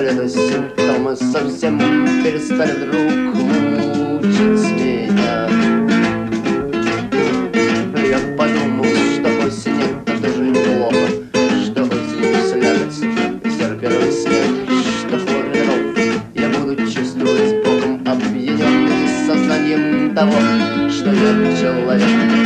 пистолета симптомы совсем перестали вдруг мучить меня. Я подумал, что осень — это тоже неплохо, что осенью слякоть и серый первый снег, что в ходе ветров я буду чувствовать Богом опьяненным сознанием того, что я человек.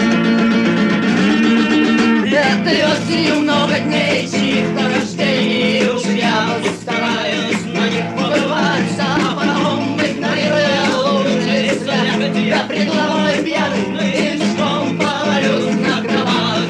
Этой осенью много дней чьих-то рождений, уж я постараюсь на них побывать, а потом, игнорируя лунный свет, я пред головой пьяным и мешком повалюсь на кровать.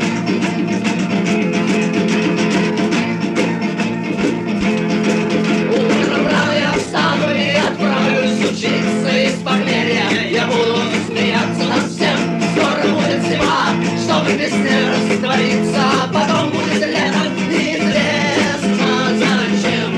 Утром рано я встану и отправлюсь учиться из похмелья. Я буду смеяться над всем, скоро будет зима, чтобы весне раствориться, а потом будет лето, неизвестно зачем.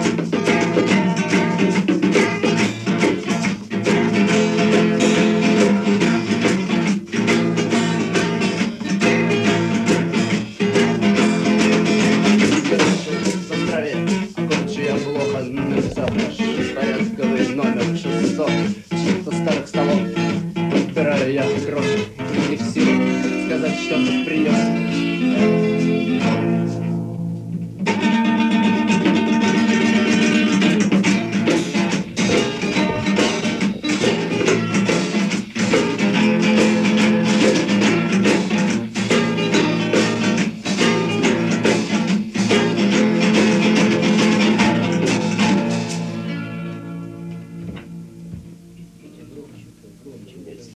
В траве окончу я плохо, написал наш порядковый номер 600. Чьих-то старых столов подбираю я гроши, и не в силу сказать, что тут принес.